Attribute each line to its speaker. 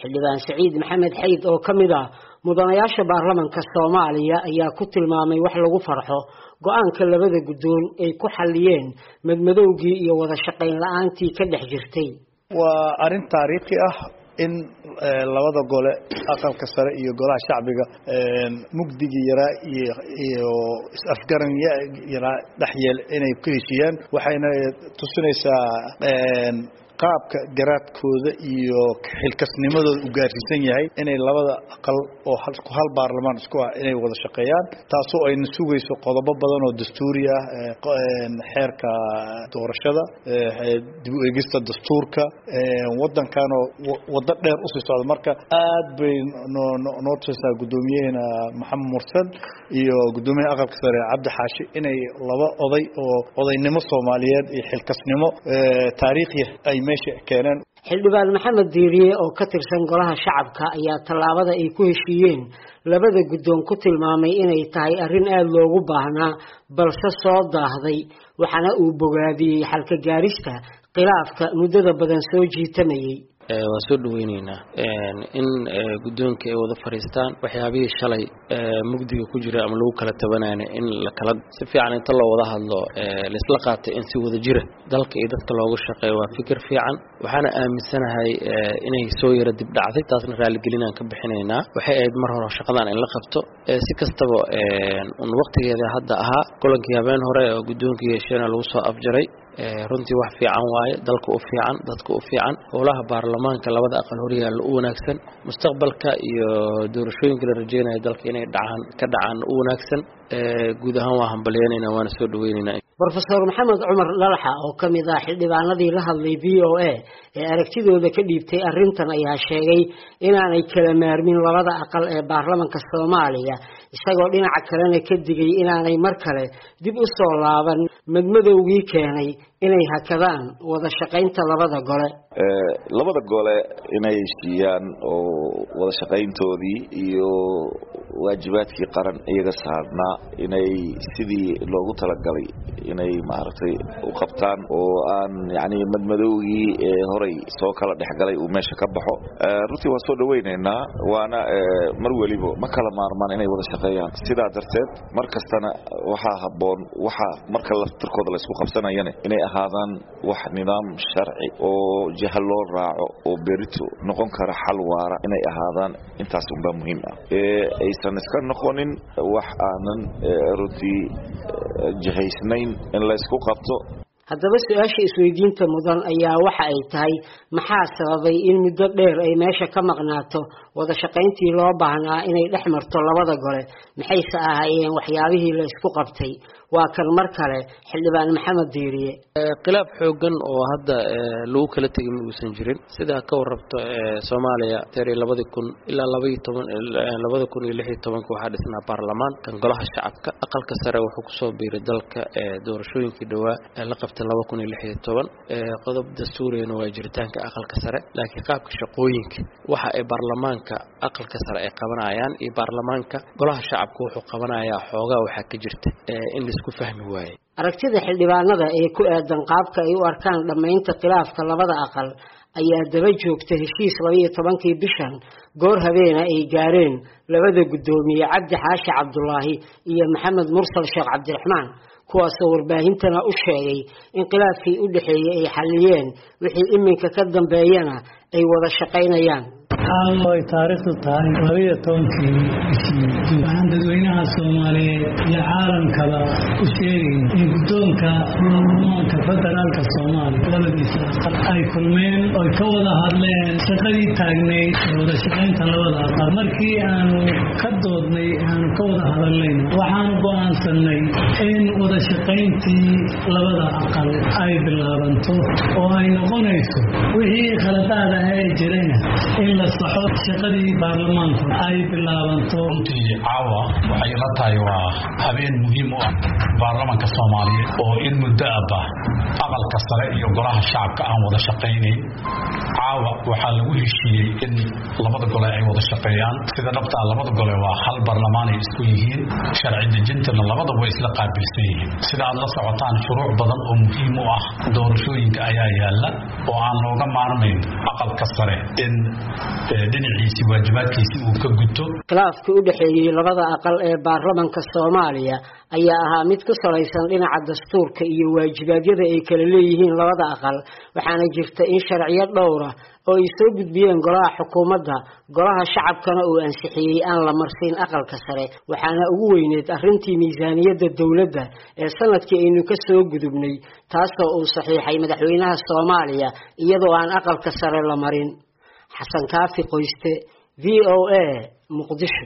Speaker 1: xildhibaan Saciid Maxamed Xayd oo kamid ah mudanayaasha baarlamaanka Soomaaliya ayaa ku tilmaamay wax lagu farxo go'aanka labada guddoon ay ku xaliyeen madmadowgii iyo wada shaqayn la'aantii ka dhex jirtay
Speaker 2: waa arin taariikhi ah in labada gole aqalka sare iyo golaha shacbiga mugdigi yaraa iyo afgaran yaraa dhaxyeel inay ku heshiyaan waxayna tusinaysaa qaabka garaadkooda iyo xilkasnimadooda u gaarsiisan yahay inay labada aqal oo hal baarlamaan isku ah inay wada shaqeeyaan taasoo ay sugayso qodobo badan oo dastuuri ah xeerka doorashada dib u eegista dastuurka wadankan oo wada dheer u sii socda marka aad bay noo tusaysaa gudoomiyahana Maxamed Mursal iyo gudoomiyaha aqalka sare Cabdi Xaashi inay laba oday oo odaynimo Soomaaliyeed iyo xilkasnimo taariikhi ay
Speaker 1: xildhibaan Maxamed Diiriye oo ka tirsan golaha shacabka ayaa tallaabada ay ku heshiiyeen labada guddoon ku tilmaamay inay tahay arrin aad loogu baahnaa balse soo daahday waxaana uu bogaadiyay xalka gaarista khilaafka muddada badan soo jiitamayay
Speaker 3: waa soo dhaweynayna in guddoonka ay wada fariistaan waxyaabihii shalay mugdiga ku jira ama lagu kala tabanayna in la kala si fiican inta loo wada hadlo la isla qaatay in si wada jira dalka iyo dadka loogu shaqeeyo waa fikir fiican waxaana aaminsanahay inay soo yara dib dhacday taasna raali gelinaan ka bixinaynaa waxay ahayd mar hore shaqadan in la qabto si kastaba waqtigeeda hadda ahaa kulankii habeen hore oo guddoonka yeeshana lagu soo afjaray runtii wax fiican waaye dalka u fiican dadka u fiican howlaha baarlamaanka labada aqal horyaalla u wanaagsan mustaqbalka iyo doorashooyinka la rajeynayo dalka inay dhacaan u wanaagsan guud ahaan waa hambalyeynayna waana soo dhaweynaynaa
Speaker 1: Professor Maxamed Cumar Lalaxa oo kamid ah xildhibaanadii la hadlay VOA ee aragtidooda ka dhiibtay arrintan ayaa sheegay inaanay kala maarmin labada aqal ee baarlamaanka Soomaaliya isagoo dhinaca kalena ka digay inaanay mar kale dib u soo laaban madmadowgii keenay inay hakadaan wada shaqaynta labada gole
Speaker 4: inay heshiiyaan oo wada shaqayntoodii iyo waajibaadkii qaran iyaga saarnaa inay sidii loogu talagalay inay maaragtay u qabtaan oo aan yani madmadowgii horay soo kala dhexgalay uu meesha ka baxo runtii waa soo dhaweynaynaa waana mar waliba ma kala maarmaan inay wada shaqeeyaan sidaa darteed mar kastana waxaa habboon waxa marka laftirkooda la isku qabsanayana inay ahaadaan wax nidaam sharci oo jahal loo raaco oo berito noqon kara xal waara inay ahaadaan intaas unbaa muhiim ah aysan iska noqonin wax aanan runtii jahaysnayn in la isku qabto
Speaker 1: haddaba su'aasha isweydiinta mudan ayaa waxa ay tahay maxaa sababay in muddo dheer ay meesha ka maqnaato wada shaqayntii loo baahnaa inay dhex marto labada gole maxayse ahaayeen waxyaabihii la isku qabtay waa kan mar kale xildhibaan Maxamed Diiriye
Speaker 3: khilaaf xoogan oo hadda lagu kala tagay ma uusan jirin sida ka warrabto Soomaaliya taariikh 2000 ilaa 2016 waxa dhisnaa baarlamaan kan golaha shacabka aqalka sare wuxuu ku soo biiray dalka doorashooyinkii dhawaa la qabtay 2016 qodob dastuuriyana waa jiritaanka aqalka sare laakiin qaabka shaqooyinka waxa ay baarlamaanka aqalka sare ay qabanayaan iyo baarlamaanka golaha shacabka wuxuu qabanayaa xoogaa waxa ka jirta in la isku fahmi waayo
Speaker 1: aragtida xildhibaanada ee ku aadan qaabka ay u arkaan dhamaynta khilaafka labada aqal ayaa daba joogta heshiis 12 bishan goor habeena ay gaareen labada gudoomiye Cabdi Xaashi Cabdullaahi iyo Maxamed Mursal Sheekh Cabdiraxmaan kuwaasoo warbaahintana u sheegay in khilaafkii u dhaxeeyay ay xaliyeen wixii iminka ka dambeeyana ay wada shaqaynayaan
Speaker 5: ay taariikhdu tahay 12 waxaan dadweynaha Soomaaliyeed iyo caalamkaba u sheegay in guddoonka baarlamaanka federaalka Soomaaliya labadiisa ay kulmeen oo ka wada hadleen shaqadii taagneyd wada shaqaynta labada aqal markii aan ka doodnay aan ka wada hadalnay waxaan go'aansanay in wada shaqayntii labada aqal ay bilaabanto oo ay noqonayso wixii khaladaad ah ee jirayna in la saxo shaqadii baarlamaanka ay bilaabanto
Speaker 6: caawa waxay la tahay waa habeen muhiim u ah baarlamaanka Soomaaliya oo in muddo ah aqalka sare iyo golaha shacabka aan wada shaqaynayn caawa waxaa lagu heshiiyey in labada gole ay wada shaqeeyaan sida dhabta labada gole waa hal barlamaan ay isku yihiin sharci dejintana labada way isla qaabilsan yihiin sida aad la socotaan shuruuc badan oo muhiim u ah doorashooyinka ayaa yaala oo aan looga maarmayn aqalka sare in dhinaciisa waajibaadkiisa uu ka guto
Speaker 1: khilaafkii u dhaxeeyay labada aqal ee baarlamaanka Soomaaliya ayaa ahaa mid ku salaysan dhinaca dastuurka iyo waajibaadyada ay kala leeyihiin labada aqal waxaana jirta in sharciyo dhowr ah oo ay soo gudbiyeen golaha xukuumadda golaha shacabkana uu ansixiyay aan la marsiin aqalka sare waxaana ugu weyneed arrintii miisaaniyadda dawladda ee sanadkii aynu ka soo gudubnay taasoo uu saxiixay madaxweynaha Soomaaliya iyadoo aan aqalka sare la marin xasan kaafi qoyste VOA Muqdisho